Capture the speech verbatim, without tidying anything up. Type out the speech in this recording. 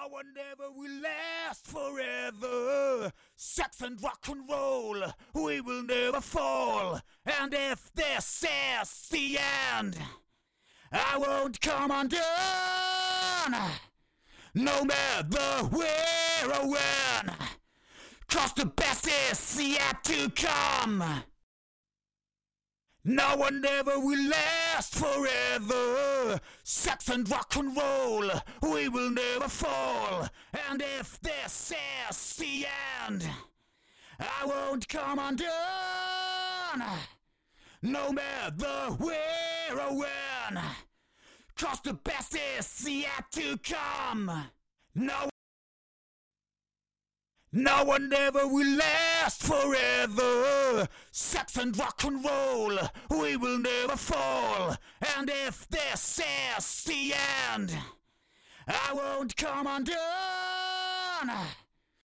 No one ever will last forever. Sex and rock and roll, we will never fall. And if this is the end, I won't come undone. No matter where or when, 'cause the best is yet to come. No one ever will last forever. Sex and rock and roll, we will never fall. And if this is the end, I won't come undone. No matter where or when, 'cause the best is yet to come. No No one ever will last forever. Sex and rock and roll, we will never fall. And if this is the end, I won't come undone.